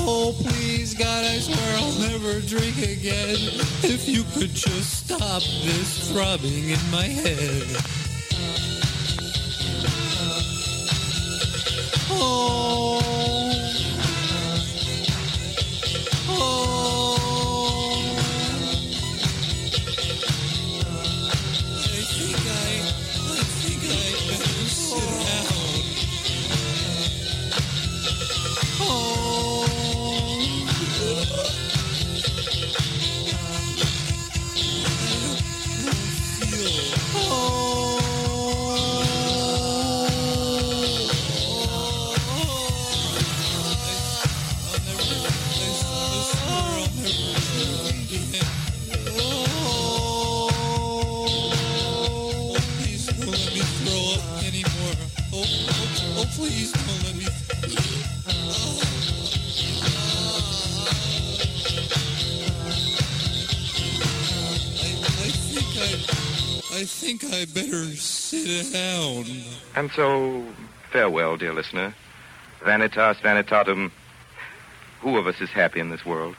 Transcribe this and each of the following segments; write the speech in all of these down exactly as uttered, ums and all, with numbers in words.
Oh, please, God, I swear I'll never drink again. If you could just stop this throbbing in my head. Oh, oh, I think I, I think I better sit down. Oh, I don't feel. Oh. Please don't let me. I, I think I, I think I better sit down. And so, farewell, dear listener. Vanitas vanitatum. Who of us is happy in this world?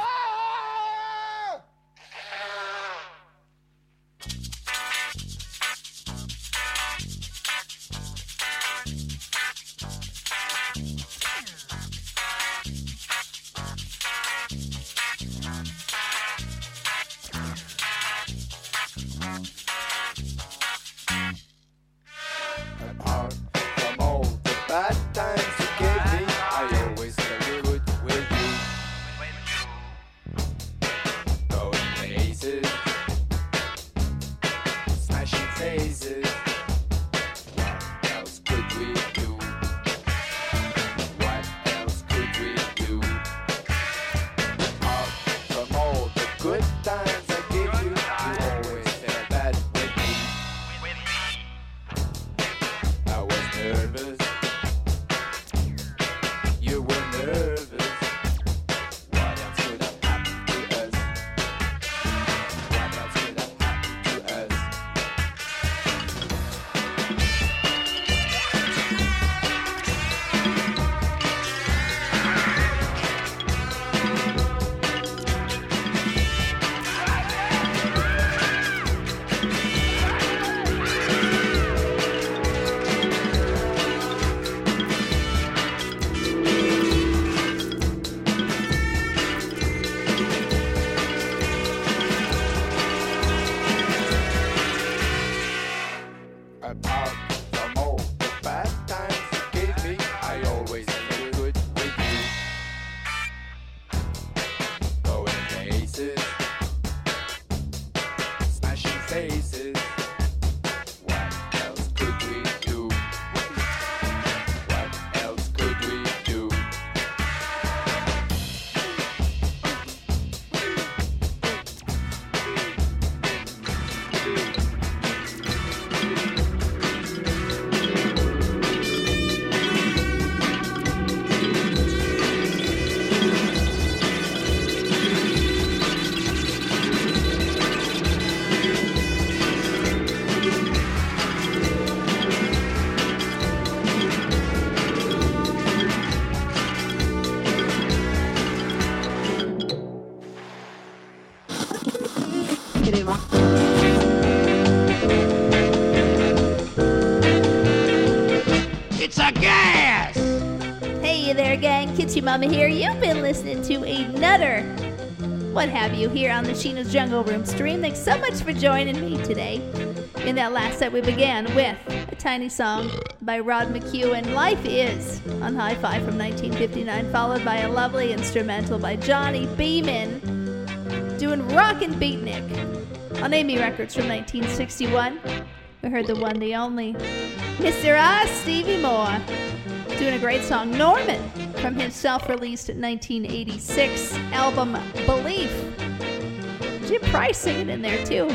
It's a gas! Hey there, gang. Kitsy Mama here. You've been listening to another What Have You here on the Sheena's Jungle Room stream. Thanks so much for joining me today. In that last set, we began with a tiny song by Rod McHugh and Life Is on Hi-Fi from nineteen fifty-nine, followed by a lovely instrumental by Johnny Beeman doing Rockin' Beatnik on Amy Records from nineteen sixty-one. We heard the one, the only, Mister I, Stevie Moore, doing a great song, Norman, from his self-released nineteen eighty-six album, Belief. Jim Price singing in there, too.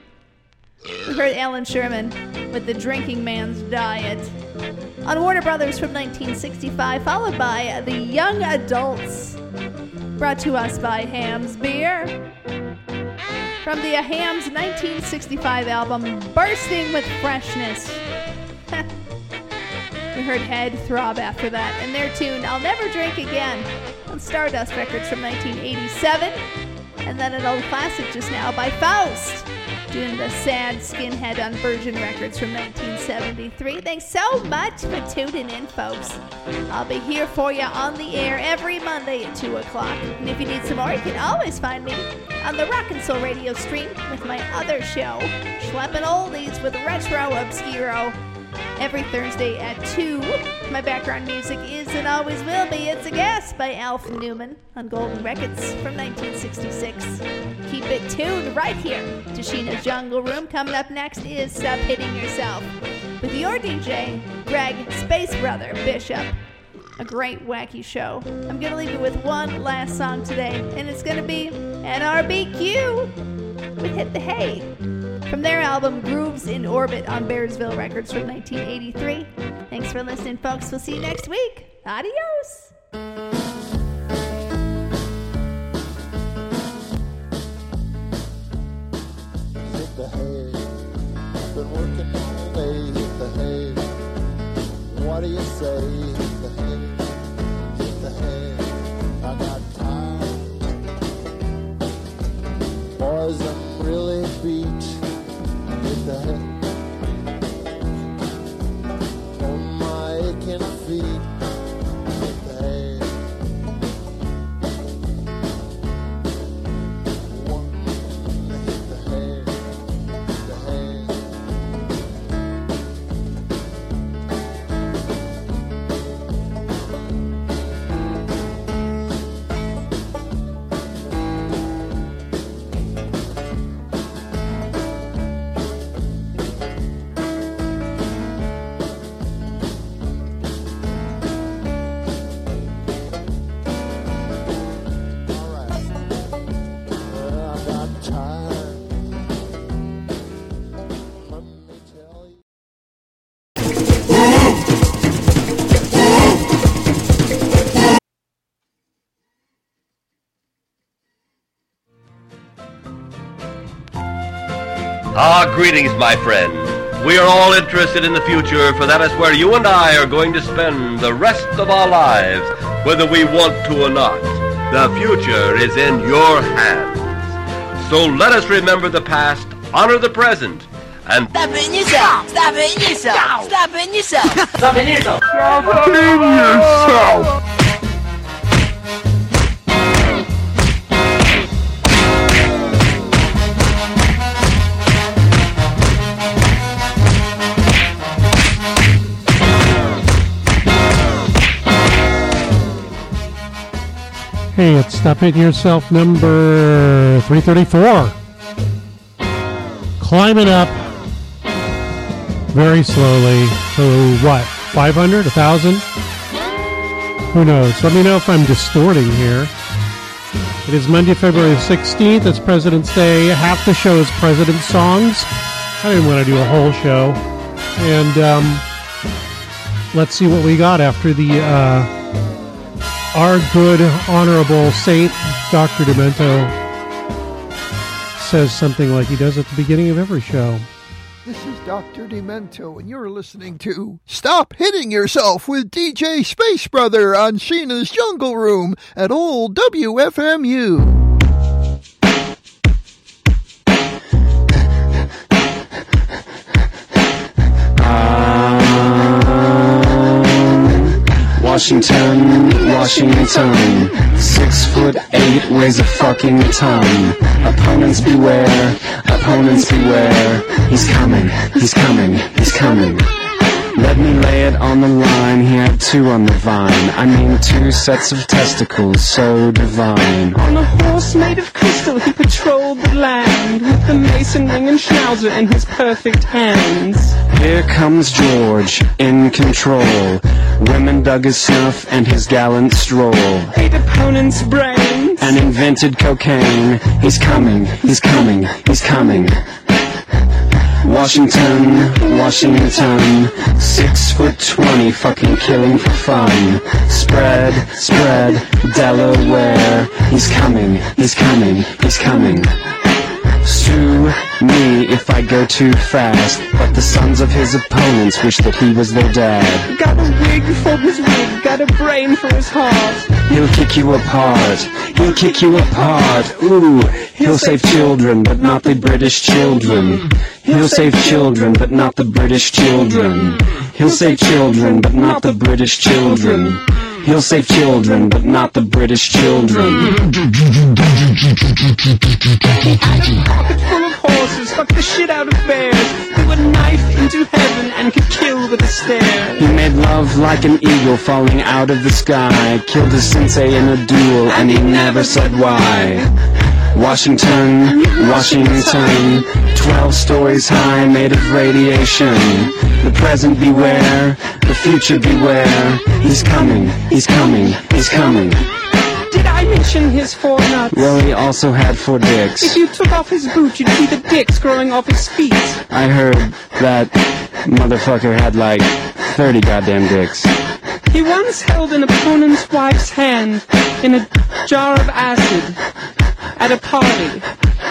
We heard Alan Sherman with The Drinking Man's Diet on Warner Brothers from nineteen sixty-five, followed by The Young Adults, brought to us by Ham's Beer, from the Ham's nineteen sixty-five album, Bursting with Freshness. We heard Head Throb after that, and their tune, I'll Never Drink Again, on Stardust Records from nineteen eighty-seven. And then an old classic just now by Faust, doing the Sad Skinhead on Virgin Records from nineteen seventy-three. Thanks so much for tuning in, folks. I'll be here for you on the air every Monday at two o'clock. And if you need some more, you can always find me on the Rock and Soul Radio stream with my other show, Schleppin' Oldies with Retro Obscuro, every Thursday at two. My background music is and always will be It's a Guess by Alf Newman on Golden Records from nineteen sixty-six. Keep it tuned right here to Sheena's Jungle Room. Coming up next is Stop Hitting Yourself with your D J, Greg Space Brother Bishop. A great wacky show. I'm going to leave you with one last song today, and it's going to be N R B Q with Hit the Hay from their album Grooves in Orbit on Bearsville Records from nineteen eighty-three. Thanks for listening, folks. We'll see you next week. Adios. Hit the hay. I've been working all day. Hit the hay. What do you say? Hit the hay. Hit the hay. I got time. Boys, I'm really beat. Hit the hay. On my aching feet. Hit the hay. One, hit the hay. Hit the hay. Ah, greetings, my friend. We are all interested in the future, for that is where you and I are going to spend the rest of our lives, whether we want to or not. The future is in your hands. So let us remember the past, honor the present, and... Stop hitting yourself! Stop hitting yourself! Stop hitting yourself! Stop hitting yourself! Stop hitting yourself! Hey, it's Stop Hitting Yourself number three thirty-four. Climbing up very slowly to what, five hundred, one thousand? Who knows? Let me know if I'm distorting here. It is Monday, February sixteenth. It's President's Day. Half the show is President's songs. I didn't want to do a whole show. And um, let's see what we got after the... Uh, Our good, honorable saint, Doctor Demento, says something like he does at the beginning of every show. This is Doctor Demento, and you're listening to Stop Hitting Yourself with D J Space Brother on Sheena's Jungle Room at old W F M U. Washington, Washington, six foot eight, weighs a fucking ton. Opponents beware, opponents beware. He's coming, he's coming, he's coming. Let me lay it on the line, he had two on the vine. I mean two sets of testicles, so divine. On a horse made of crystal he patrolled the land, with the mason ring and schnauzer in his perfect hands. Here comes George, in control. Women dug his snuff and his gallant stroll. Ate opponents' brains and invented cocaine. He's coming, he's coming, he's coming. Washington, Washington, six foot twenty, fucking killing for fun. Spread, spread, Delaware. He's coming, he's coming, he's coming. Sue me if I go too fast, but the sons of his opponents wish that he was their dad. Got a wig for his wig, got got a brain for his heart. He'll kick you apart. He'll kick you apart. Ooh, he'll save children, but not the British children. He'll save children, but not the British children. He'll save children, but not the British children. He'll save children, but not the British children. He had a pocket full of horses, fucked the shit out of bears, threw a knife into heaven and could kill with a stare. He made love like an eagle falling out of the sky, killed his sensei in a duel, and he never said why. Washington, Washington, twelve stories high, made of radiation. The present beware, the future beware. He's coming, he's coming, he's coming. Did I mention his four nuts? Well, he also had four dicks. If you took off his boot, you'd see the dicks growing off his feet. I heard that motherfucker had like thirty goddamn dicks. He once held an opponent's wife's hand in a jar of acid at a party.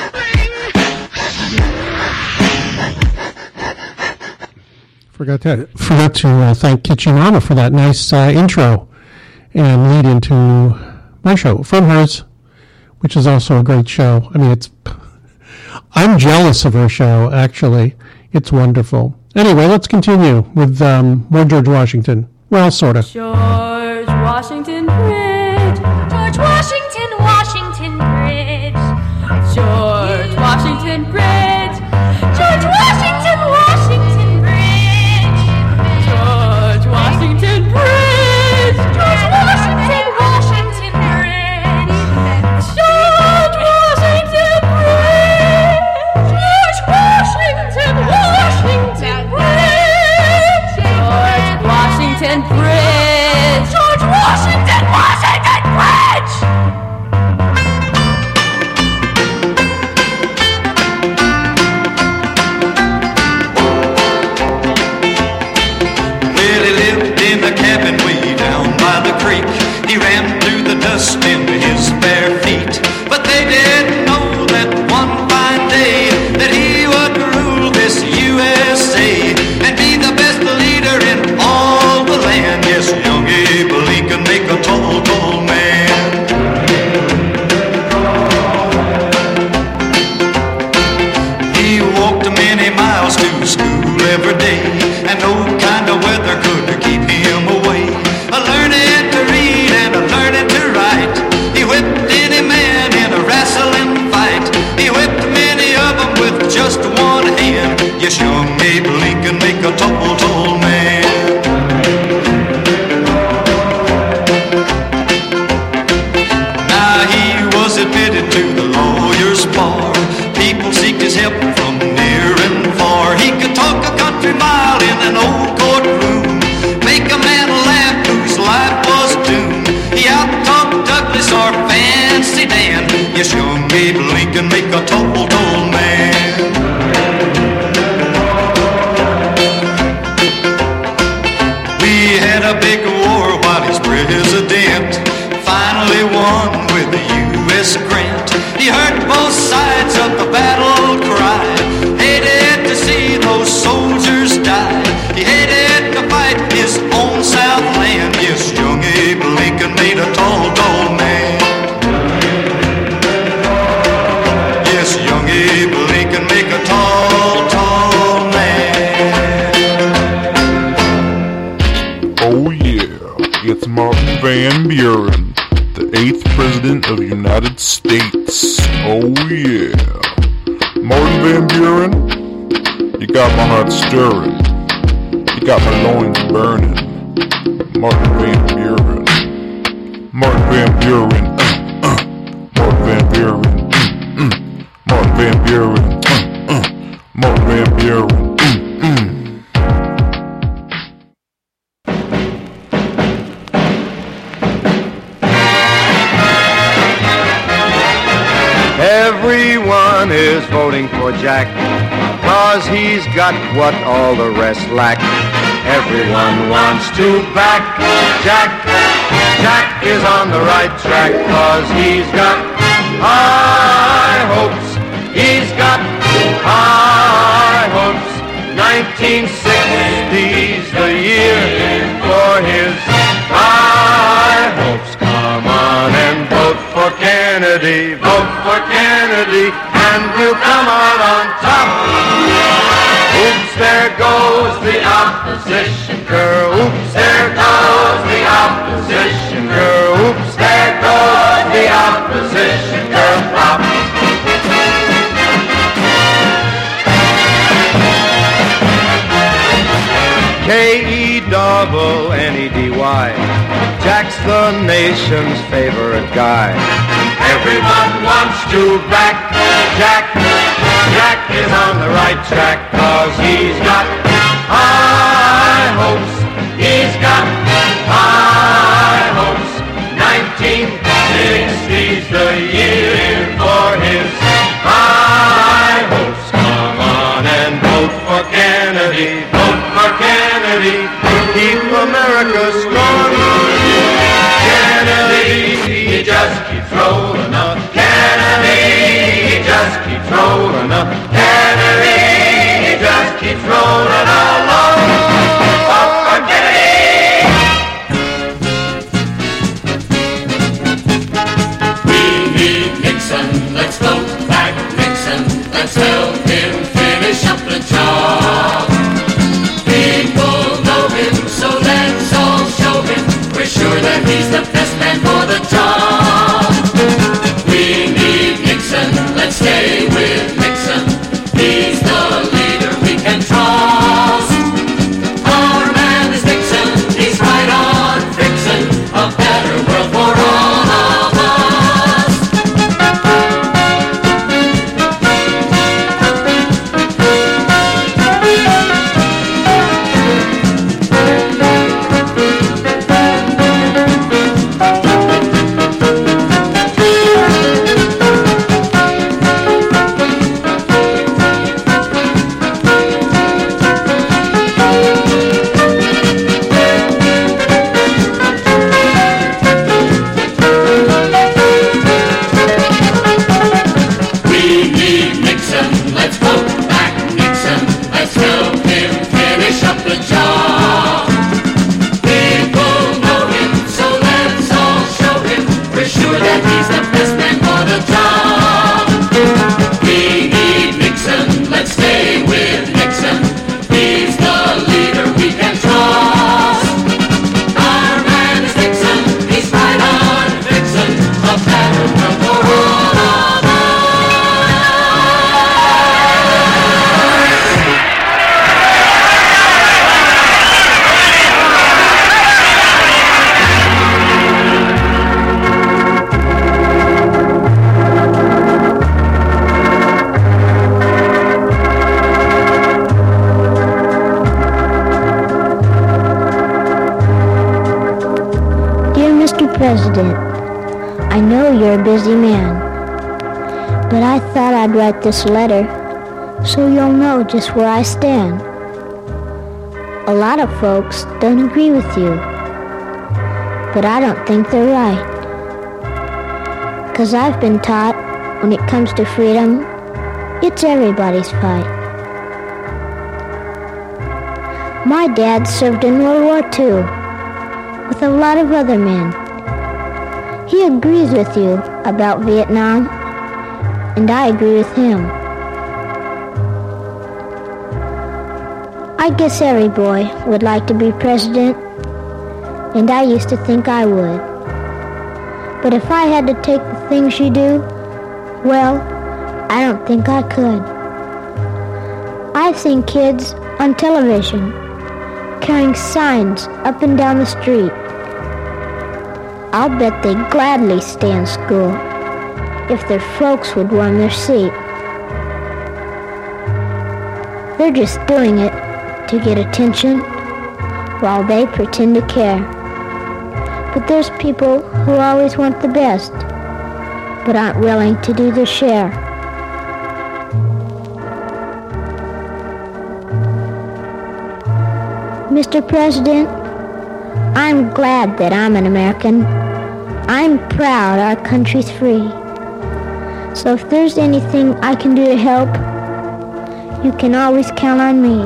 Forgot to forgot to uh, thank Kitchenama for that nice uh, intro and lead into my show from hers, which is also a great show. I mean, it's I'm jealous of her show. Actually, it's wonderful. Anyway, let's continue with um, more George Washington. Well, sort of. George Washington Bridge. George Washington, Washington Bridge. George Washington Bridge. George Washington, Washington Bridge. George Washington Bridge. George Washington, Washington Bridge. George Washington Bridge. George Washington, Washington Bridge. George Washington Bridge. George Washington, Washington Bridge. Well, he lived in a cabin way down by the creek. He ran through the dust into his bare feet. But they didn't know that one fine day that he would rule this U S A and be the best leader in all the land. Yes, young Abe Lincoln make a tall, tall man. He walked many miles to school every day, and no kind of weather could keep him away. A learning to read and a learning to write. He whipped any man in a wrestling fight. He whipped many of them with just one hand. Yes, young Abe Lincoln make a tall, tall man. Now he was admitted to the lawyer's bar. People seeked his help from near and far. He could talk a country mile in an old courtroom, make a man laugh whose life was doomed. He out-talked Douglas or Fancy Dan. Yes, young Abe Lincoln make a tall, tall man. We had a big war while he's president, finally won with the U S Grant. He heard both sides of the battle cry, hated to see those soldiers die. He hated to fight his own Southland. Yes, young Abe Lincoln made a tall, tall man. Yes, young Abe Lincoln make a tall, tall man. Oh yeah, it's Martin Van Buren, the eighth President of the United States. Oh yeah. Martin Van Buren, you got my heart stirring. You got my loins burning. Martin Van Buren. Martin Van Buren. Uh, uh. Martin Van Buren. Mm, mm. Martin Van Buren. Uh, uh. Martin Van Buren. Mm, mm. Everyone is voting for Jack, 'cause he's got what all the rest lack. Everyone wants to back Jack. Jack is on the right track, 'cause he's got high hopes. He's got high hopes. nineteen sixty's the year for his high Kennedy, vote for Kennedy, and we'll come out on top. Oops, there goes the opposition girl. Oops, there goes the opposition girl. Oops, there goes the opposition girl. Pop. K E double N E D Y. Jack's the nation's favorite guy. Everyone wants to back Jack. Jack is on the right track, cause he's got high hopes. He's got high hopes. nineteen sixty's the year for his high hopes. Come on and vote for Kennedy. Vote for Kennedy. Keep America strong. Kennedy, he just keeps rolling up. Kennedy, he just keeps rolling up. Kennedy, he just keeps rolling along. Vote for Kennedy. We need Nixon. Let's vote back Nixon. Let's help him finish up the job. People know him, so let's all show him. We're sure that he's the best man for the job. We need Nixon, let's stay with Nixon. He's the leader we can trust. Our man is Nixon, he's right on fixin' a better world for all of us. We need Nixon, let's vote back Nixon. Let's help him finish up the job. People know him, so let's all show him. We're sure that he's the best man for the job. We need Nixon, let's stay with Nixon. He's the leader we can trust. Our man is Nixon, he's right on fixin' a better world for all of us. Dear Mister President, I know you're a busy man, but I thought I'd write this letter so you'll know just where I stand. A lot of folks don't agree with you, but I don't think they're right. 'Cause I've been taught when it comes to freedom, it's everybody's fight. My dad served in World War Two with a lot of other men. He agrees with you about Vietnam, and I agree with him. I guess every boy would like to be president, and I used to think I would. But if I had to take the things you do, well, I don't think I could. I've seen kids on television carrying signs up and down the street. I'll bet they'd gladly stay in school if their folks would warm their seat. They're just doing it to get attention while they pretend to care. But there's people who always want the best, but aren't willing to do their share. Mister President, I'm glad that I'm an American. I'm proud our country's free. So if there's anything I can do to help, you can always count on me.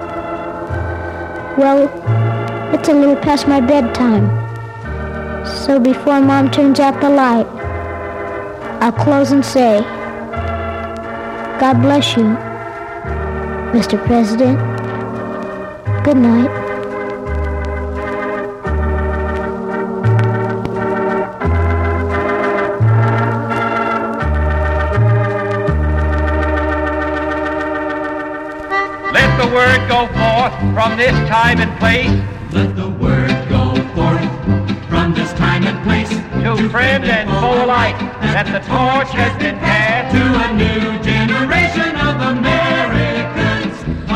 Well, it's a little past my bedtime. So before Mom turns out the light, I'll close and say, God bless you, Mister President. Good night. Let the word go forth from this time and place. Let the word go forth from this time and place. To friend and foe alike, that the torch has been passed to a new generation of Americans.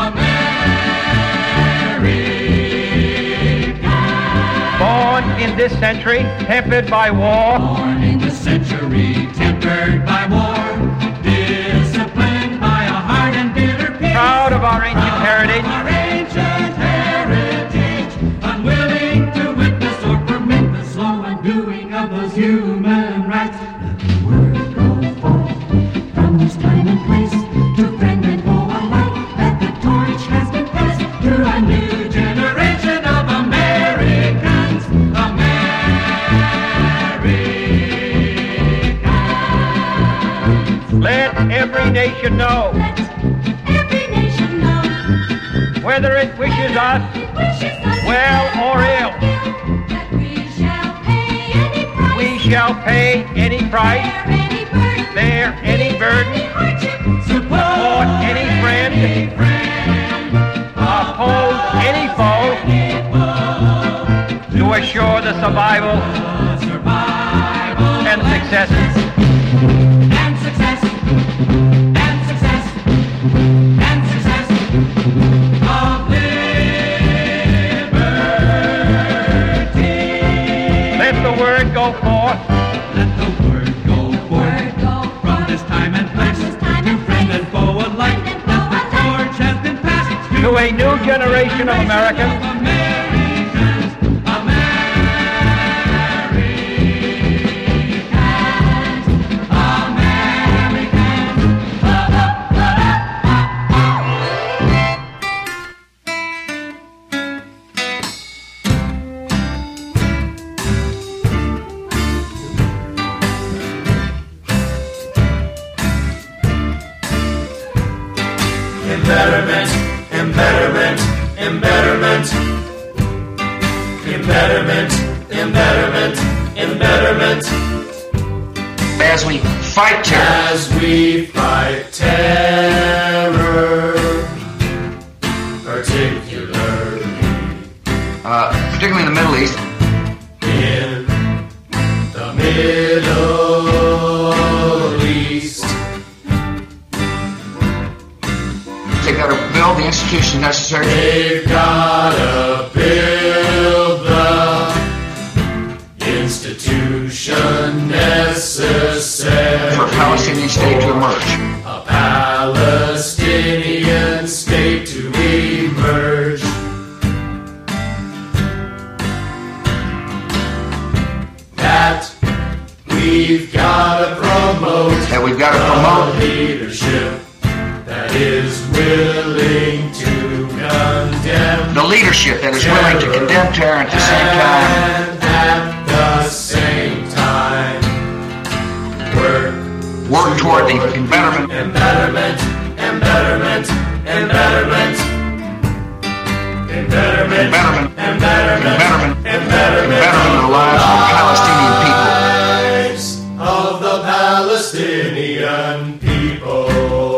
Americans. Born in this century, tempered by war. Born in this century, tempered by war. Disciplined by a hard and bitter peace. Proud of our ancient heritage. Our ancient heritage. Unwilling to witness or permit the slow undoing of those human rights. Let the word go forth from this time and place to friend and foe alike, that the torch has been passed to a new generation of Americans. Americans. Let every nation know. Let every nation know. Whether it wishes us, it wishes us well or ill. That we shall pay any price. We shall pay any price. Bear any burden. Bear any burden. Any hardship. Support any friend. Any friend. Oppose any foe. To assure the survival Survival and success. And success. And success. And success of liberty. Let the word go forth. Let the word go forth from this time and place to friend and foe alike. That the torch has been passed To a new generation of Americans. Americans. Americans. Embetterment, embetterment, embetterment. Embetterment, embetterment, embetterment. As we fight terror. As we fight terror, particularly, uh, particularly in the Middle East. in the Middle East. They've got to build the institutions necessary. They've gotta build the institution necessary for a Palestinian state to emerge. A Palestinian state to emerge. That we've gotta promote. That we've gotta promote. The leadership that is willing to condemn. The leadership that is willing to condemn terror at the same time. And at the same time, work, work toward the embetterment, embetterment, embetterment, embetterment, embetterment, embetterment, embetterment, embetterment, embetterment of the lives of the Palestinian people. Lives of the Palestinian people.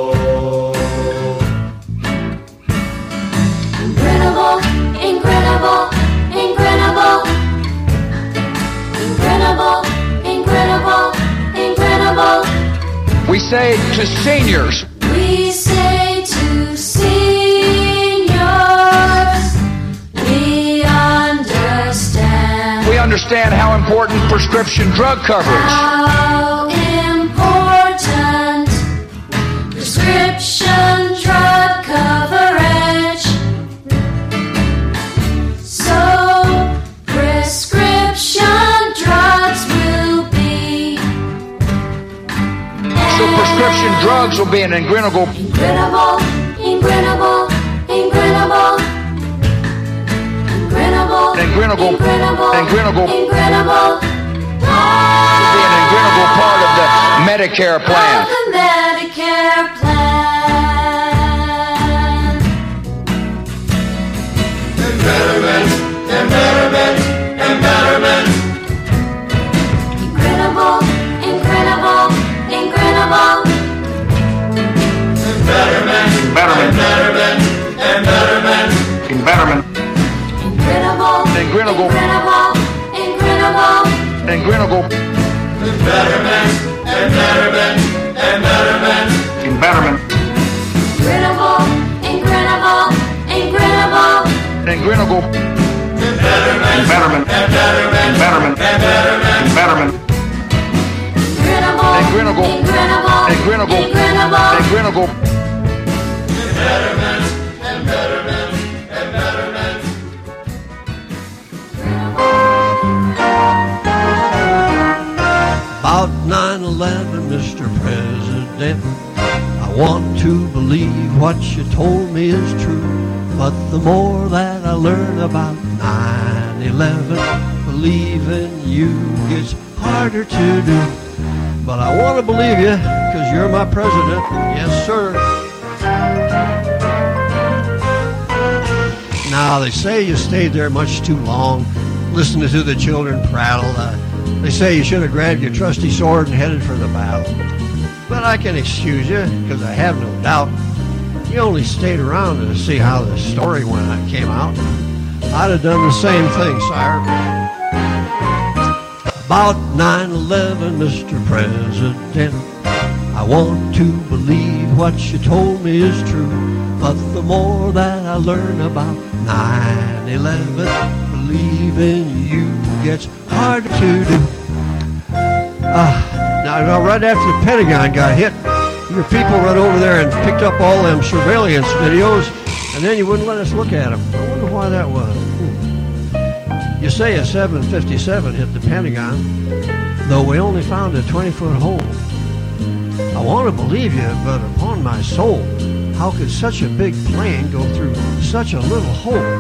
Incredible, incredible, incredible. Incredible, incredible, incredible. We say to seniors. We say to seniors, we understand. We understand how important prescription drug coverage. How important prescription drug coverage. So prescription drugs will be. So prescription drugs will be an incredible, incredible, incredible, incredible, incredible, incredible, incredible, incredible, will be an incredible part of the Medicare plan. Of the Medicare plan. And betterment, and betterment, and betterment. Incredible, incredible, incredible. And betterment, Betterment. and betterment, and betterment. In betterment. Incredible, Incredible. incredible, incredible. Incredible. And betterment, and betterment, and betterment. In betterment. Incredible, incredible, incredible. Incredible. And betterment, In betterment. and betterment, In betterment. and betterment. In betterment. Incredible, Incredible. incredible, Incredible. incredible. Incredible. And betterment, and betterment, and betterment. About nine eleven, Mister President, I want to believe what you told me is true. But the more that I learn about nine eleven, believing you gets harder to do. But I want to believe you, because you're my president. Yes, sir. Now, they say you stayed there much too long, listening to the children prattle. Uh, they say you should have grabbed your trusty sword and headed for the battle. But I can excuse you, because I have no doubt you only stayed around to see how the story when it came out. I'd have done the same thing, sire. About nine eleven, Mister President, I want to believe what you told me is true. But the more that I learn about nine eleven, believing you gets harder to do. Uh, now, now, right after the Pentagon got hit, your people run over there and picked up all them surveillance videos, and then you wouldn't let us look at them. I wonder why that was. Hmm. You say a seven fifty-seven hit the Pentagon, though we only found a twenty-foot hole. I want to believe you, but upon my soul, how could such a big plane go through such a little hole?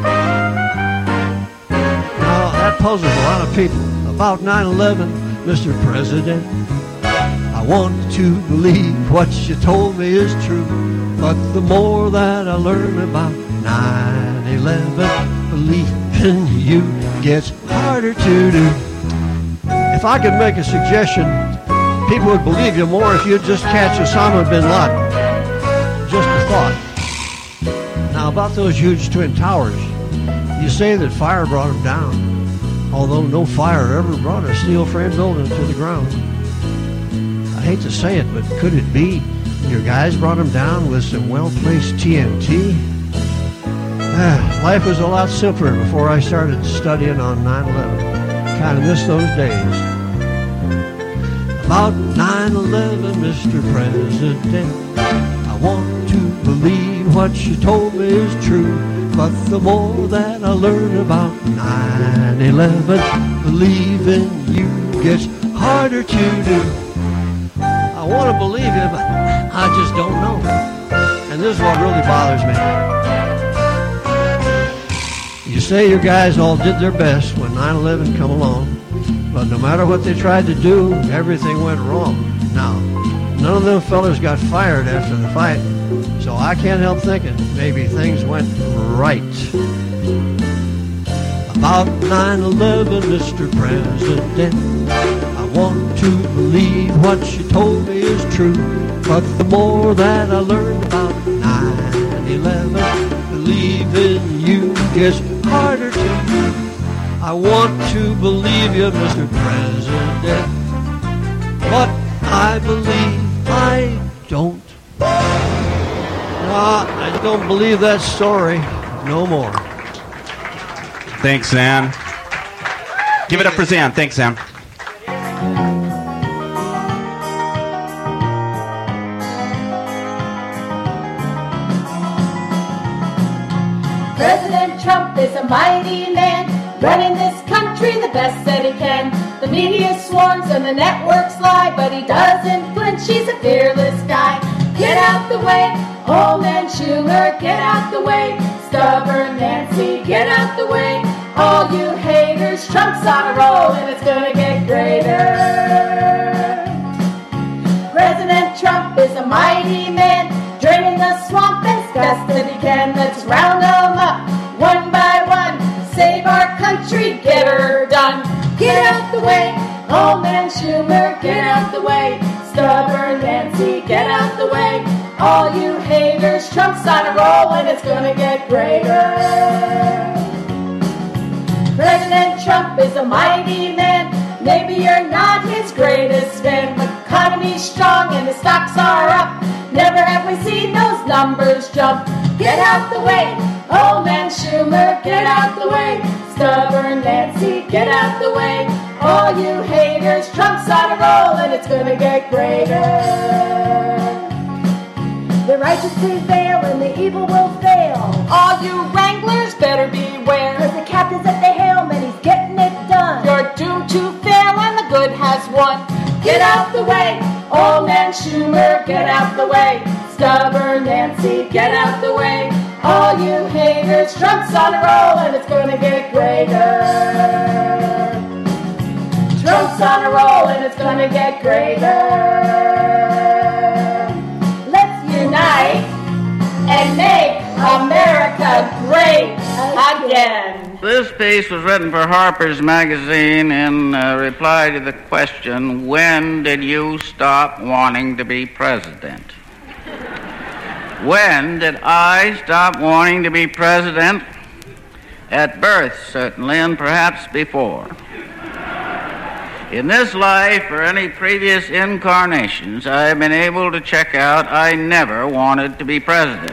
Now, that puzzles a lot of people. About nine eleven, Mister President, I want to believe what you told me is true. But the more that I learn about nine eleven, believing you gets harder to do. If I could make a suggestion, people would believe you more if you'd just catch Osama bin Laden. Just a thought. Now, about those huge twin towers, you say that fire brought them down, although no fire ever brought a steel frame building to the ground. I hate to say it, but could it be your guys brought them down with some well-placed T N T? Ah, life was a lot simpler before I started studying on nine eleven. Kind of miss those days. About nine eleven, Mister President, I want to believe what you told me is true. But the more that I learn about nine eleven, believing you gets harder to do. I want to believe you, but I just don't know. And this is what really bothers me. You say your guys all did their best when nine eleven come along, but no matter what they tried to do, everything went wrong. Now, none of them fellas got fired after the fight, so I can't help thinking maybe things went right. About nine eleven, Mister President, I want to believe what you told me is true. But the more that I learn about nine eleven, believing you gets harder to do. I want to believe you, Mister President, but I believe I don't. No, I don't believe that story no more. Thanks, Zan. Give it up for Zan. Thanks, Zan. President Trump is a mighty man, running this country the best that he can. The media swarms and the networks lie, but he doesn't flinch, he's a fearless guy. Get out the way, Holman Schumer, get out the way. Stubborn Nancy, get out the way. All you haters, Trump's on a roll and it's gonna get greater. Trump is a mighty man, draining the swamp as best that he can. Let's round them up, one by one, save our country, get her done. Get out the way, old man Schumer, get out the way. Stubborn Nancy, get out the way. All you haters, Trump's on a roll and it's gonna get greater. President Trump is a mighty man. Maybe you're not his greatest fan. The economy's strong and the stocks are up. Never have we seen those numbers jump. Get out the way, old man Schumer, get out the way. Stubborn Nancy, get out the way. All you haters, Trump's on a roll and it's gonna get greater. The righteous prevail and the evil will fail. All you wranglers better beware. Cause the captain's at the helm and he's getting it done. You're doomed to fail and the good has won. Get out the way, old man Schumer, get out the way. Stubborn Nancy, get out the way. All you haters, Trump's on a roll and it's gonna get greater. Trump's on a roll and it's gonna get greater. Let's unite and make America great again. This piece was written for Harper's Magazine in uh, reply to the question, when did you stop wanting to be president? When did I stop wanting to be president? At birth, certainly, and perhaps before. In this life or any previous incarnations, I have been able to check out I never wanted to be president.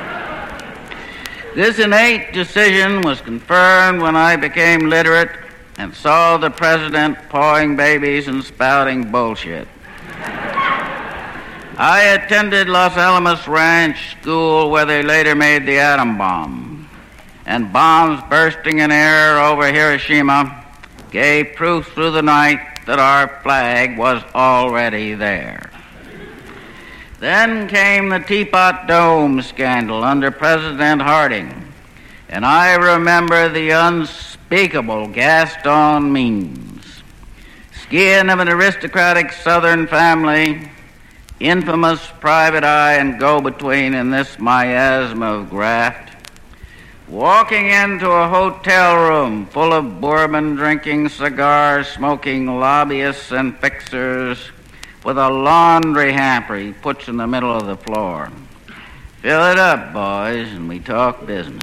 This innate decision was confirmed when I became literate and saw the president pawing babies and spouting bullshit. I attended Los Alamos Ranch School where they later made the atom bomb, and bombs bursting in air over Hiroshima gave proof through the night that our flag was already there. Then came the Teapot Dome scandal under President Harding, and I remember the unspeakable Gaston Means, skin of an aristocratic Southern family, infamous private eye and go-between in this miasma of graft, walking into a hotel room full of bourbon-drinking, cigar-smoking lobbyists and fixers with a laundry hamper he puts in the middle of the floor. Fill it up, boys, and we talk business.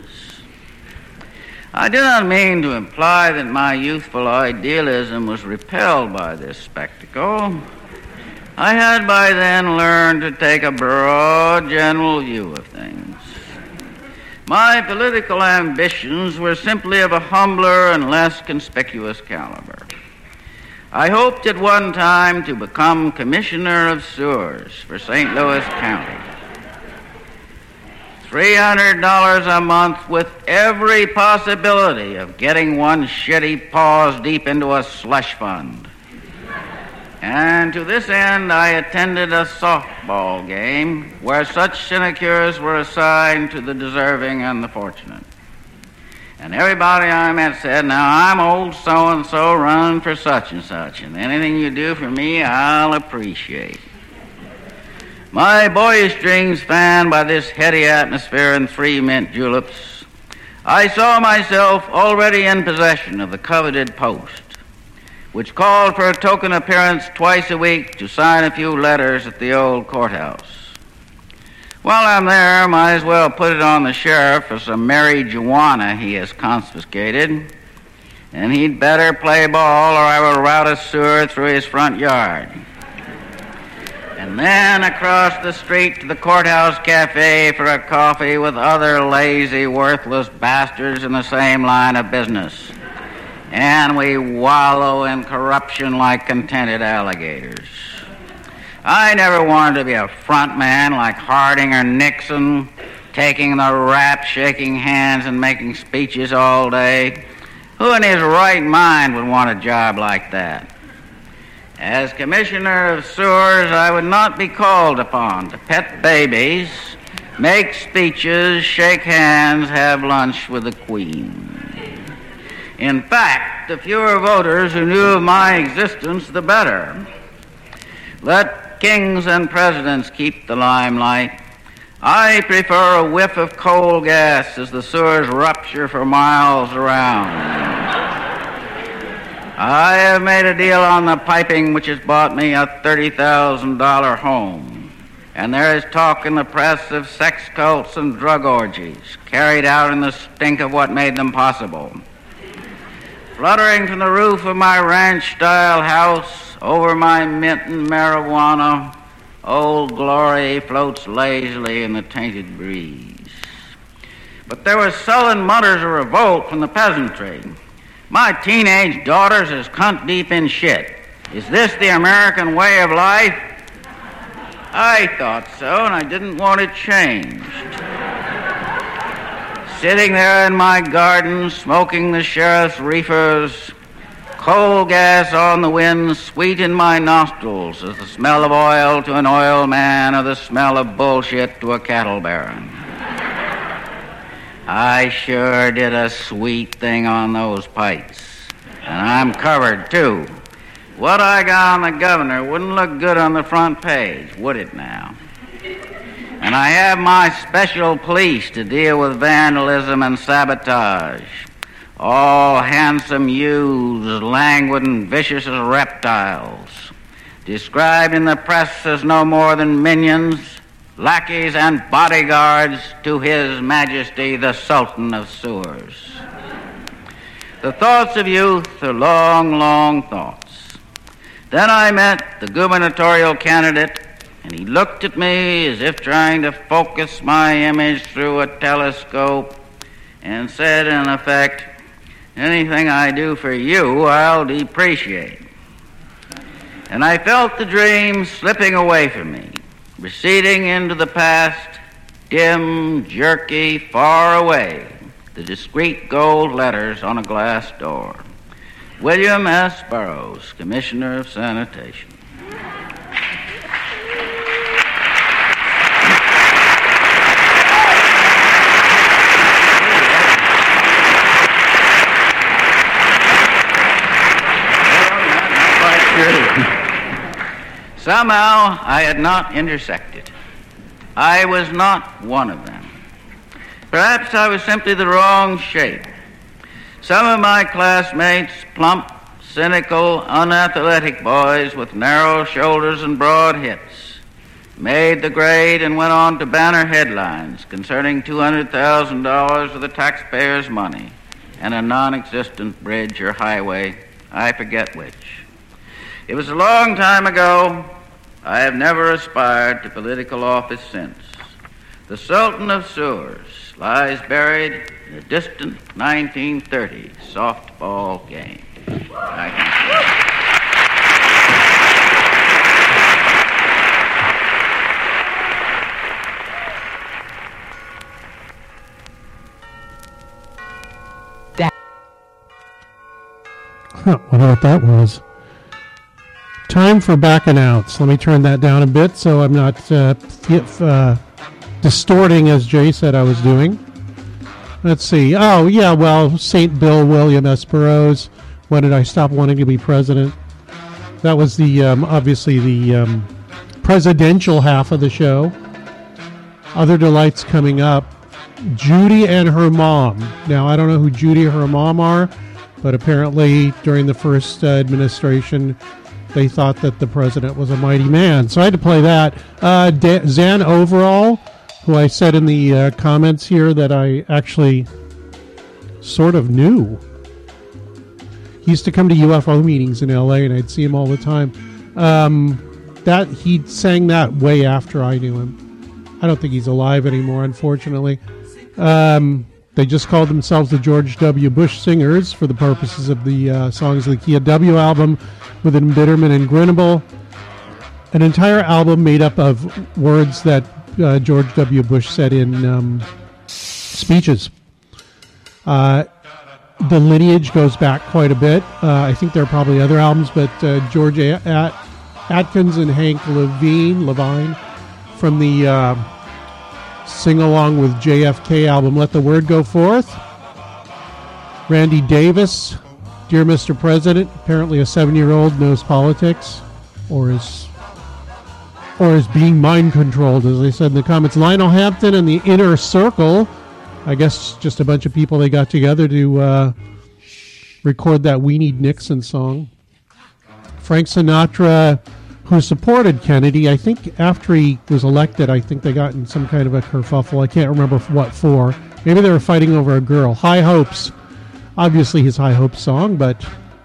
I do not mean to imply that my youthful idealism was repelled by this spectacle. I had by then learned to take a broad, general view of things. My political ambitions were simply of a humbler and less conspicuous caliber. I hoped at one time to become Commissioner of Sewers for Saint Louis County. three hundred dollars a month with every possibility of getting one shitty paws deep into a slush fund. And to this end, I attended a softball game where such sinecures were assigned to the deserving and the fortunate. And everybody I met said, now, I'm old so-and-so running for such and such, and anything you do for me, I'll appreciate. My boyish dreams fanned by this heady atmosphere and three mint juleps, I saw myself already in possession of the coveted post, which called for a token appearance twice a week to sign a few letters at the old courthouse. While I'm there, might as well put it on the sheriff for some marijuana he has confiscated, and he'd better play ball or I will route a sewer through his front yard. And then across the street to the courthouse cafe for a coffee with other lazy, worthless bastards in the same line of business. And we wallow in corruption like contented alligators. I never wanted to be a front man like Harding or Nixon, taking the rap, shaking hands, and making speeches all day. Who in his right mind would want a job like that? As Commissioner of Sewers, I would not be called upon to pet babies, make speeches, shake hands, have lunch with the Queen. In fact, the fewer voters who knew of my existence, the better. Let let kings and presidents keep the limelight. I prefer a whiff of coal gas as the sewers rupture for miles around. I have made a deal on the piping which has bought me a thirty thousand dollars home. And there is talk in the press of sex cults and drug orgies carried out in the stink of what made them possible. Fluttering from the roof of my ranch-style house over my mint and marijuana, Old Glory floats lazily in the tainted breeze. But there were sullen mutters of revolt from the peasantry. My teenage daughter's is cunt deep in shit. Is this the American way of life? I thought so, and I didn't want it changed. Sitting there in my garden, smoking the sheriff's reefers, coal gas on the wind, sweet in my nostrils as the smell of oil to an oil man or the smell of bullshit to a cattle baron. I sure did a sweet thing on those pipes. And I'm covered, too. What I got on the governor wouldn't look good on the front page, would it now? And I have my special police to deal with vandalism and sabotage. All handsome youths, languid and vicious as reptiles, described in the press as no more than minions, lackeys and bodyguards to His Majesty the Sultan of Sewers. The thoughts of youth are long, long thoughts. Then I met the gubernatorial candidate, and he looked at me as if trying to focus my image through a telescope and said, in effect, anything I do for you, I'll depreciate. And I felt the dream slipping away from me, receding into the past, dim, jerky, far away, the discreet gold letters on a glass door. William S. Burroughs, Commissioner of Sanitation. Somehow I had not intersected. I was not one of them. Perhaps I was simply the wrong shape. Some of my classmates, plump, cynical, unathletic boys with narrow shoulders and broad hips, made the grade and went on to banner headlines concerning two hundred thousand dollars of the taxpayers' money and a non-existent bridge or highway, I forget which. It was a long time ago. I have never aspired to political office since. The Sultan of Sewers lies buried in a distant nineteen thirties softball game. I Huh, wonder what that was. Time for back announce. Let me turn that down a bit so I'm not uh, f- uh, distorting as Jay said I was doing. Let's see. Oh, yeah, well, Saint Bill William S. Burroughs. When did I stop wanting to be president? That was the, um, obviously, the um, presidential half of the show. Other delights coming up. Judy and her mom. Now, I don't know who Judy or her mom are, but apparently during the first uh, administration, they thought that the president was a mighty man. So I had to play that. Uh, Da- Zan Overall, who I said in the uh, comments here that I actually sort of knew. He used to come to U F O meetings in L A, and I'd see him all the time. Um, that he sang that way after I knew him. I don't think he's alive anymore, unfortunately. Um, they just called themselves the George W. Bush Singers for the purposes of the uh, songs of the Kia W album with Embitterment and Grinnable. An entire album made up of words that uh, George W. Bush said in um, speeches. Uh, the lineage goes back quite a bit. Uh, I think there are probably other albums, but uh, George a- At- Atkins and Hank Levine, Levine from the uh, sing-along with J F K album Let the Word Go Forth. Randy Davis, Dear Mister President. Apparently a seven-year-old knows politics, or is or is being mind controlled, as they said in the comments. Lionel Hampton and the Inner Circle. I guess just a bunch of people they got together to uh, record that We Need Nixon song. Frank Sinatra, who supported Kennedy, I think after he was elected, I think they got in some kind of a kerfuffle. I can't remember what for. Maybe they were fighting over a girl. High Hopes. Obviously his High Hopes song, but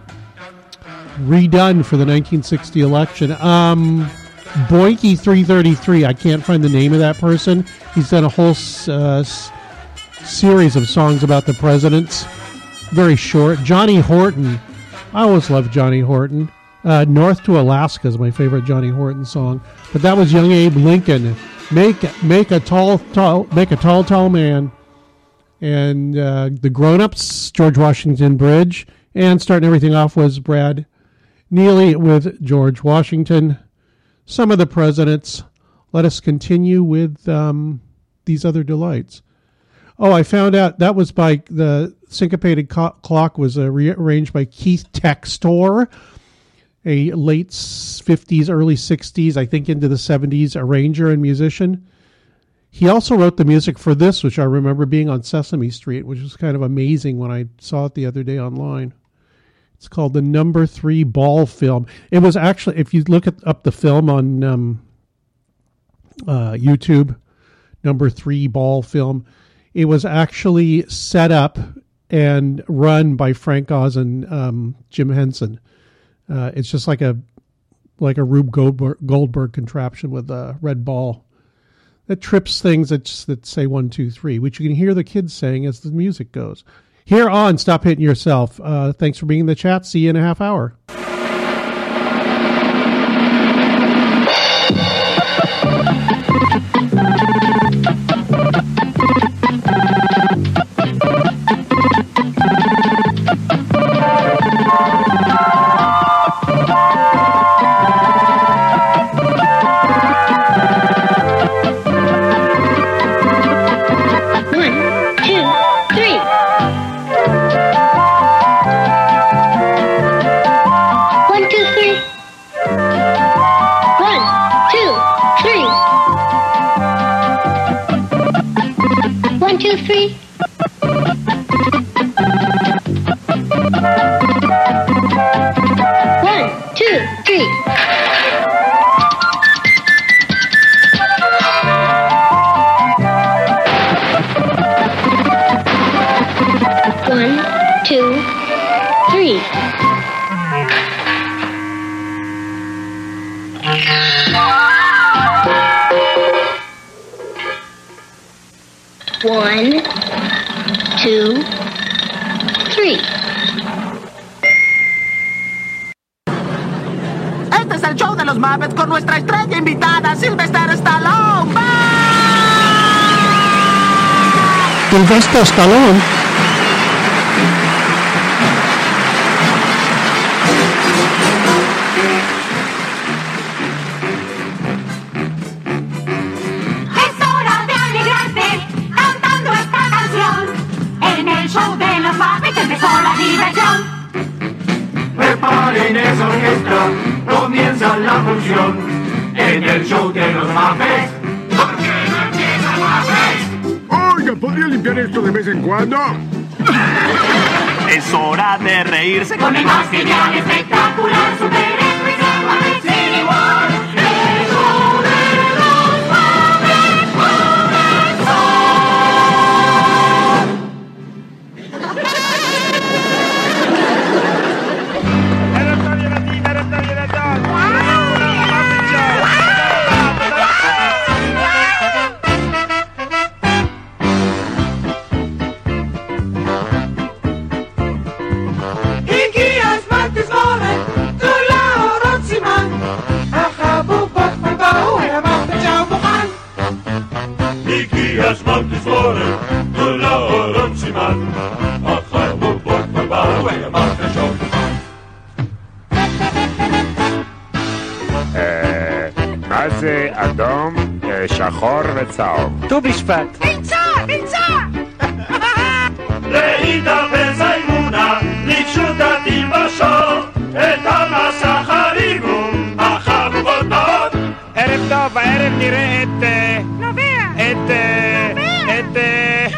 redone for the nineteen sixty election. Um, Boinky three thirty-three. I can't find the name of that person. He's done a whole uh, s- series of songs about the presidents. Very short. Johnny Horton. I always loved Johnny Horton. Uh, North to Alaska is my favorite Johnny Horton song. But that was Young Abe Lincoln. Make make a tall tall make a tall tall man. And uh, the grown-ups, George Washington Bridge, and starting everything off was Brad Neely with George Washington. Some of the presidents. Let us continue with um, these other delights. Oh, I found out that was by the syncopated co- clock was uh, rearranged by Keith Textor, a late fifties, early sixties, I think into the seventies arranger and musician. He also wrote the music for this, which I remember being on Sesame Street, which was kind of amazing when I saw it the other day online. It's called the Number Three Ball Film. It was actually, if you look at, up the film on um, uh, YouTube, Number Three Ball Film, it was actually set up and run by Frank Oz and um, Jim Henson. Uh, it's just like a like a Rube Goldberg, Goldberg contraption with a red ball that trips things that, that say one, two, three, which you can hear the kids saying as the music goes. Here on Stop Hitting Yourself. Uh, thanks for being in the chat. See you in a half hour. One, two, three. Este es el show de los Muppets con nuestra estrella invitada, Sylvester Stallone. ¡Va! Sylvester Stallone. Es hora de alegrarte cantando esta canción. En el show de los Muppets empezó la diversión. Preparen esa orquesta, comienza la función. En el show de los Muppets. ¿Por qué no empieza Muppets? Oiga, ¿podría limpiar esto de vez en cuando? Es hora de reírse con el más genial, espectacular, super especial Muppets sin igual. El show de los Muppets comenzó. הגיע הזמן תזמורת, כולה אורות סימן. החבובות כבר באו, המפת שם מוכן. הגיע הזמן תזמורת, כולה אורות סימן. החבובות כבר באו, המפת שם מוכן. מה זה אדום, שחור וצהוב? ט"ו בשבט. ביצה, ביצה! להתאפס האמונה, לפשוטה תלבשו, את המסך הריגו, החבובות באות. ערב Sto per dire e te. No vea. E te. E te.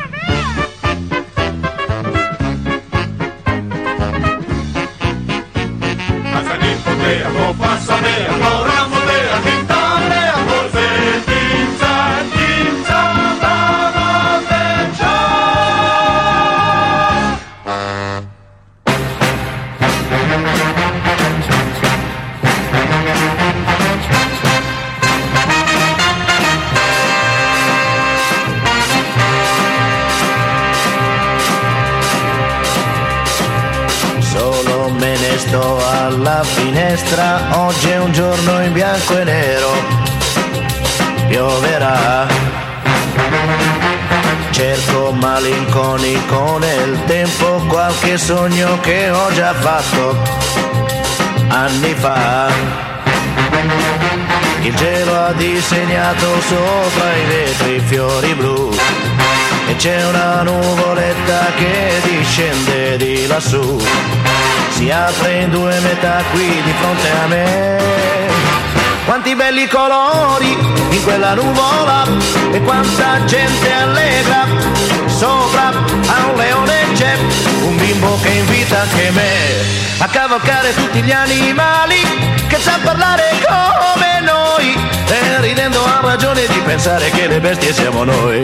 Potea, no pasa de ahora motea, quinta brea, volve, quinta, quinta, vamos de Solo me ne sto alla finestra, oggi è un giorno in bianco e nero, pioverà. Cerco malinconico nel tempo qualche sogno che ho già fatto anni fa. Il cielo ha disegnato sopra i vetri fiori blu e c'è una nuvoletta che discende di lassù. Si apre in due metà qui di fronte a me. Quanti belli colori in quella nuvola e quanta gente allegra. Sopra a un leone c'è un bimbo che invita anche me a cavalcare tutti gli animali che sa parlare come noi e ridendo ha ragione di pensare che le bestie siamo noi.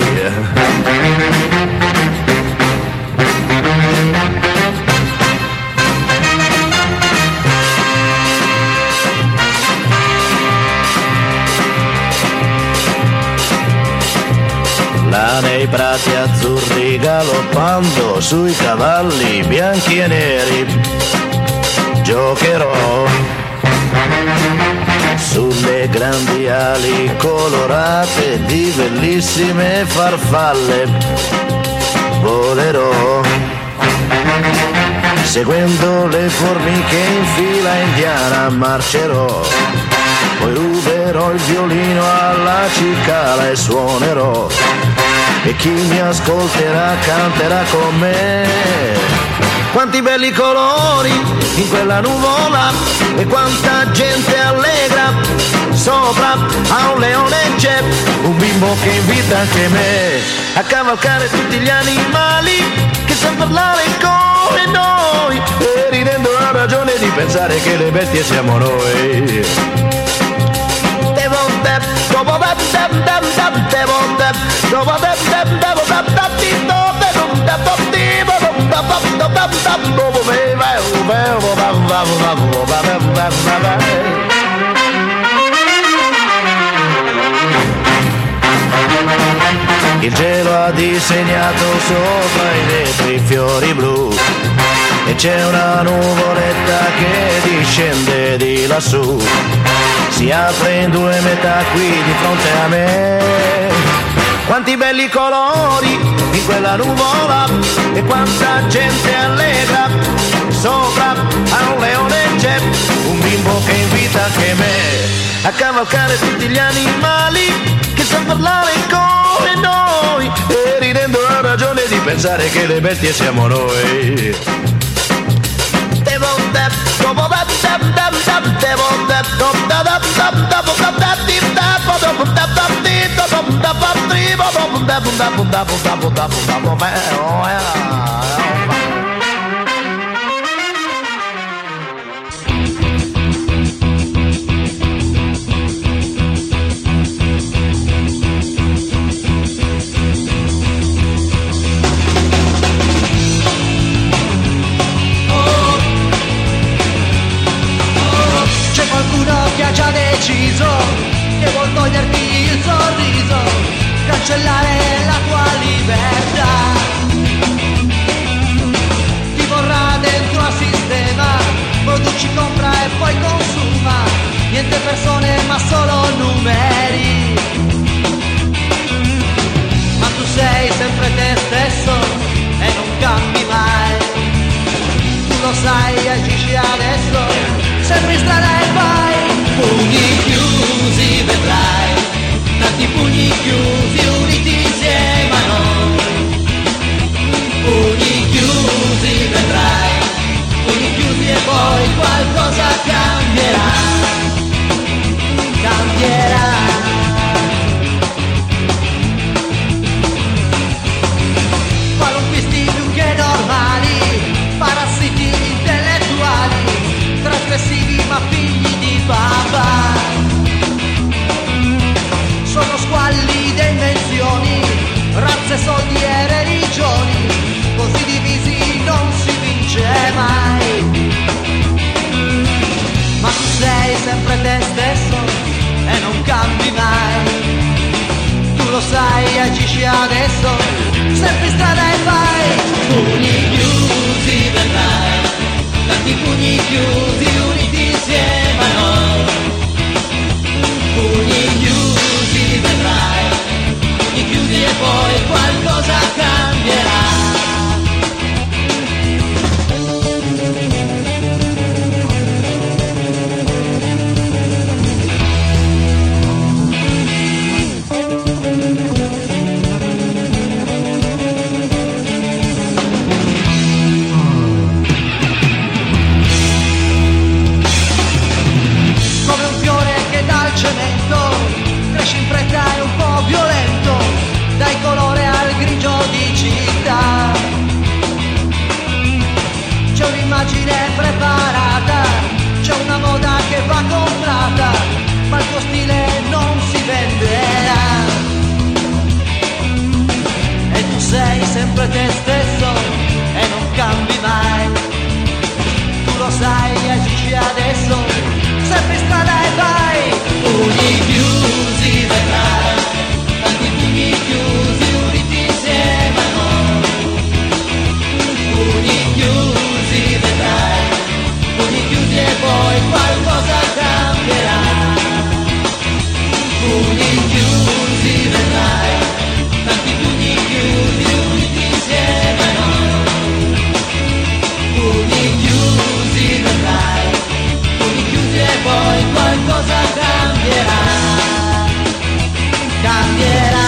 Là nei prati azzurri galoppando sui cavalli bianchi e neri giocherò. Sulle grandi ali colorate di bellissime farfalle volerò. Seguendo le formiche in fila indiana marcerò. Poi ruberò il violino alla cicala e suonerò. E chi mi ascolterà canterà con me. Quanti belli colori in quella nuvola e quanta gente allegra. Sopra a un leone c'è un bimbo che invita anche me a cavalcare tutti gli animali che sa parlare come noi e ridendo ha ragione di pensare che le bestie siamo noi. Il cielo ha disegnato sopra i vetri fiori blu e c'è una nuvoletta che discende di lassù. Si apre in due metà qui di fronte a me. Quanti belli colori in quella nuvola e quanta gente allegra. Sopra a un leone c'è un bimbo che invita anche me a cavalcare tutti gli animali che sa parlare come noi e ridendo ha ragione di pensare che le bestie siamo noi. C'è qualcuno che ha già deciso che vuol toglierti il sorriso, cancellare la tua libertà. Ti vorrà dentro al sistema, produci, compra e poi consuma. Niente persone ma solo numeri. Ma tu sei sempre te stesso e non cambi mai. Tu lo sai, agisci adesso. Sembri in strada e vai. Pugni chiusi vedrai, tanti pugni chiusi uniti insieme a noi. Pugni chiusi vedrai, pugni chiusi e poi qualcosa cambierà. Cambierà. agisci adesso, sempre in strada e vai. Pugni chiusi vedrai, tanti pugni chiusi uniti insieme a noi. Pugni chiusi vedrai, pugni chiusi e poi qualcosa cambierà. Cresce in fretta e un po' violento, dai colore al grigio di città. C'è un'immagine preparata, c'è una moda che va comprata, ma il tuo stile non si venderà. E tu sei sempre te stesso e non cambi mai. Tu lo sai, agisci adesso, sempre in strada e vai. Pugni chiusi vedrai, tanti pugni chiusi uniti insieme a noi. Pugni chiusi vedrai, pugni chiusi e poi qualcosa cambierà. Pugni chiusi vedrai, tanti pugni chiusi uniti insieme a noi. Pugni chiusi vedrai, pugni chiusi e poi qualcosa cambierà, cambierà.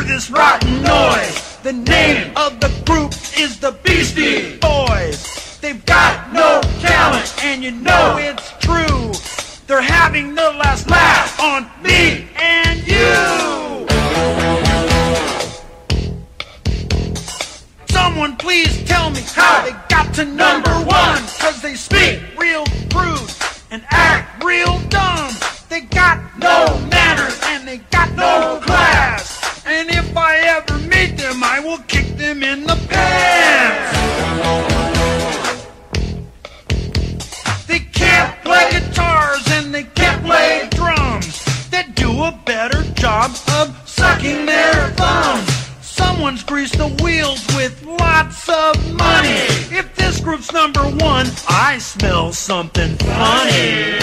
this rotten noise. The name of the group is the Beastie Boys. They've got no talent, and you know it's true. They're having the last laugh on me and you. Someone please tell me how they got to number one. Cause they speak real crude and act real dumb. They got no manners and they got no class. And if I ever meet them, I will kick them in the pants. They can't play guitars and they can't play drums. They do a better job of sucking their thumbs. Someone's greased the wheels with lots of money. If this group's number one, I smell something funny.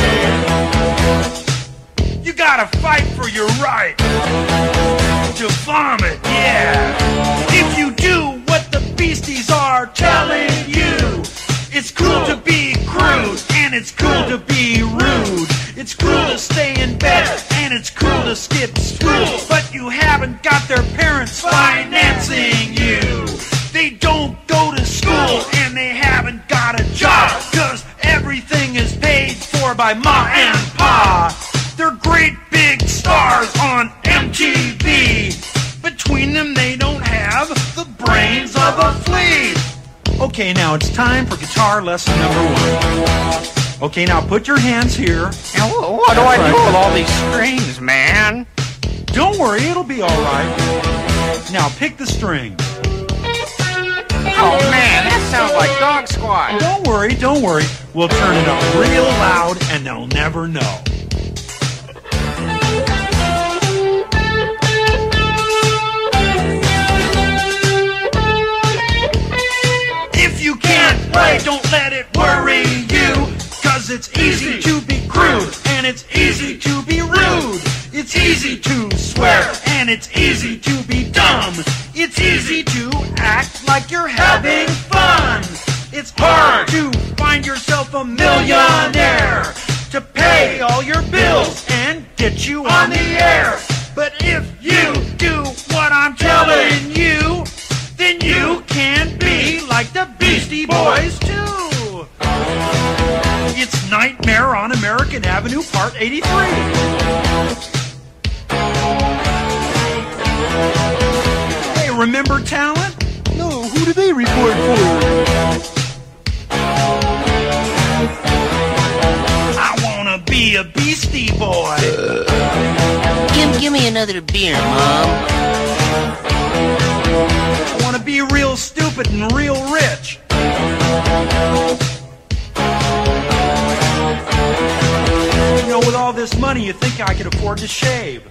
You gotta fight for your right to vomit, yeah. If you do what the Beasties are telling you, it's cool to be crude, and it's cool to be rude. It's cool to stay in bed, and it's cool to skip school. But you haven't got their parents financing you. They don't go to school, and they haven't got a job, cause everything is paid for by Ma and Pa. They're great big stars on M T V. Between them, they don't have the brains of a flea. Okay, now it's time for guitar lesson number one. Okay, now put your hands here. And what do I do with all these strings, man? Don't worry, it'll be all right. Now pick the string. Oh man, that sounds like Dog Squad. Don't worry, don't worry. We'll turn it up real loud and they'll never know. If you can't play, don't let it worry you. Cause it's easy to be crude, and it's easy to be rude. It's easy to swear, and it's easy to be dumb. It's easy to act like you're having fun. It's hard to find yourself a millionaire to pay all your bills and get you on the air. But if you do what I'm telling you, then you can be like the Beastie Boys too. It's Nightmare on American Avenue, Part eighty-three. Hey, remember Talent? No, who do they record for? I wanna be a Beastie Boy. Give, give me another beer, Mom. I wanna be real stupid and real rich. You know, with all this money, you think I could afford to shave.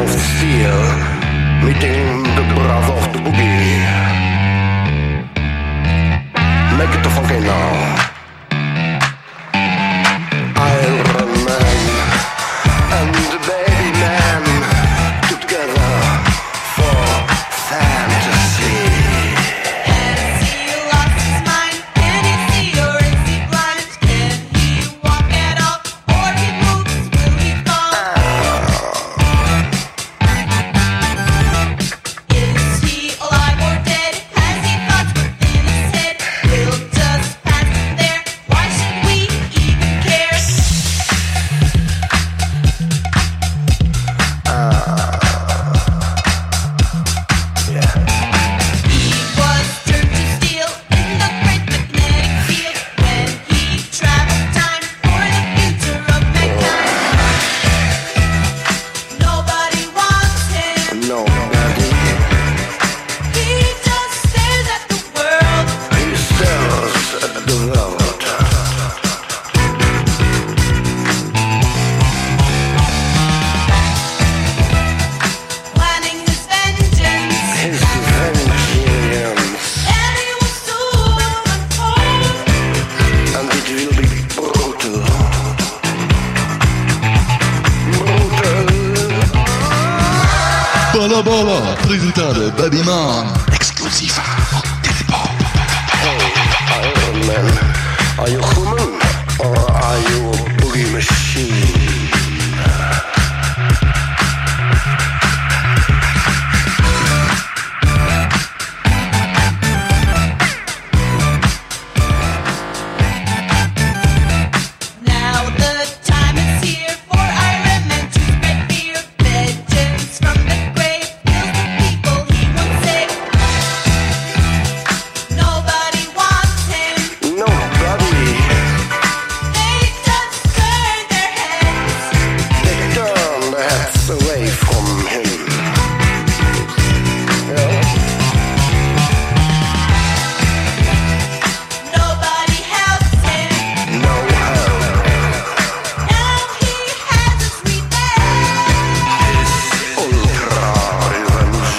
of steel, meeting the brothers of the boogie. Make it funky now. Iron Man and the baby man together for fantasy. Has he lost his mind? Can he see or is he blind? Can he walk at all or he moves? Will he fall? Is he alive or dead? Has he thoughts within his head? We'll just pass him there. Why should we even care? He was turned to steel in the great magnetic field when he traveled time for the future of mankind. Nobody wants him. Nobody. He just stares at the world. He stares at the world. Planning his vengeance. His vengeance. And he will soon unfold. And it will be brutal. Brutal. Bala Bala presentare Babyman exclusiva Telepop. Hey, Iron Man, are you human or are you a boogie machine? Now the time is here for Iron Man to spread fear. Vengeance from the grave kills the people he once saved. Nobody wants him. Nobody. They just turn their heads. They turn their heads away from him. Nobody helps him. No help. Now he has his revenge. Ultra revenge.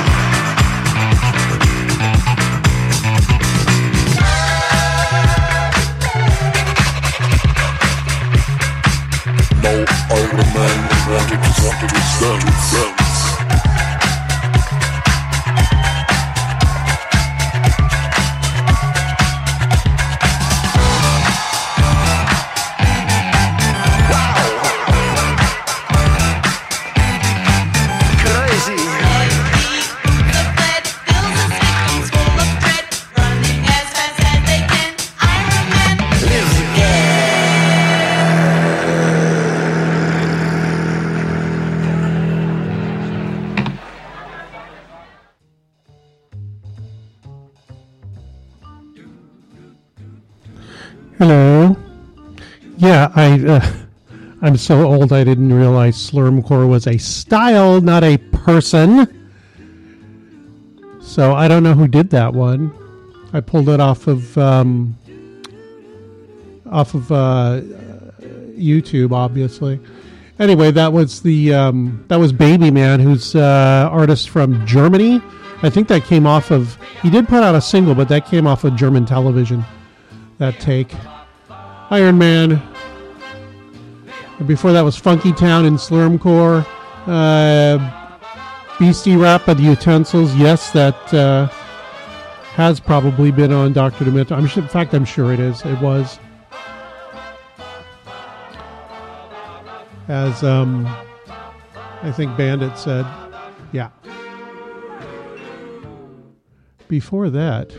No Iron Man wanted to talk to his friends. Crazy. The fled fills his victims full of dread. Running as fast as they can. Iron Man Lives Hello. Yeah, I, uh, I'm so old I didn't realize Slurmcore was a style, not a person. So I don't know who did that one. I pulled it off of um, off of uh, YouTube, obviously. Anyway, that was the um, that was Baby Man, who's uh, artist from Germany. I think that came off of. He did put out a single, but that came off of German television. That take. Iron Man. And before that was Funky Town and Slurmcore. Uh, Beastie Rap by the Utensils. Yes, that uh, has probably been on Doctor Demento. I'm sure, in fact, I'm sure it is. It was. As um, I think Bandit said. Yeah. Before that,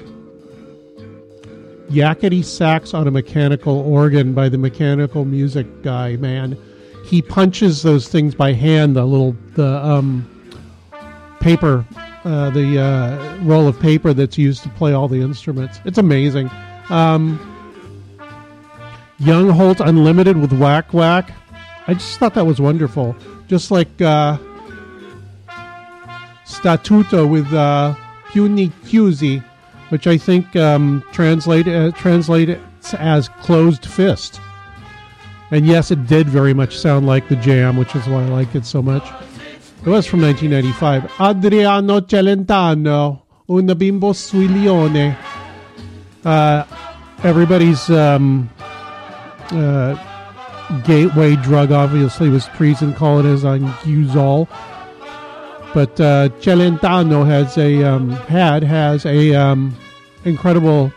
Yakety Sax on a Mechanical Organ by the Mechanical Music Guy, man. He punches those things by hand, the little, the um, paper, uh, the uh, roll of paper that's used to play all the instruments. It's amazing. Um, Young Holt Unlimited with Whack Whack. I just thought that was wonderful. Just like uh, Statuto with uh, Puny Cusi, which I think um, translate, uh, translates as Closed Fist. And yes, it did very much sound like the Jam, which is why I like it so much. It was from nineteen ninety-five. Adriano Celentano, Una bimbo sui leone. Uh, everybody's um, uh, gateway drug, obviously, was treason. Call it as on Guzol. But uh, Celentano has a um, had has a um, incredible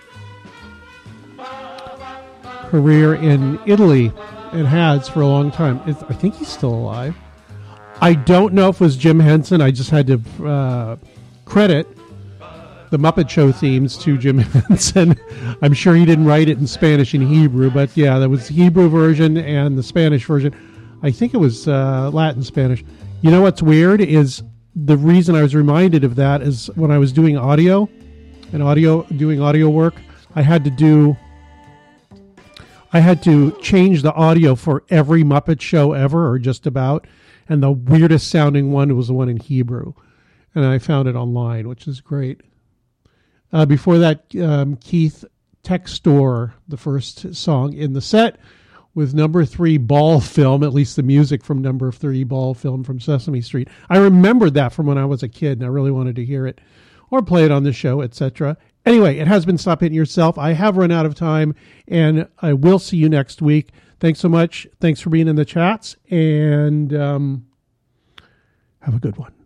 career in Italy, and has for a long time. It's, I think he's still alive. I don't know if it was Jim Henson. I just had to uh, credit the Muppet Show themes to Jim Henson. I'm sure he didn't write it in Spanish and Hebrew, but yeah, there was the Hebrew version and the Spanish version. I think it was uh, Latin Spanish. You know what's weird is the reason I was reminded of that is when I was doing audio and audio doing audio work, I had to do I had to change the audio for every Muppet Show ever, or just about, and the weirdest sounding one was the one in Hebrew, and I found it online, which is great. Uh, before that, um, Keith Textor, the first song in the set, with number three Ball Film, at least the music from number three Ball Film from Sesame Street. I remembered that from when I was a kid, and I really wanted to hear it or play it on the show, et cetera. Anyway, it has been Stop Hitting Yourself. I have run out of time, and I will see you next week. Thanks so much. Thanks for being in the chats, and um, have a good one.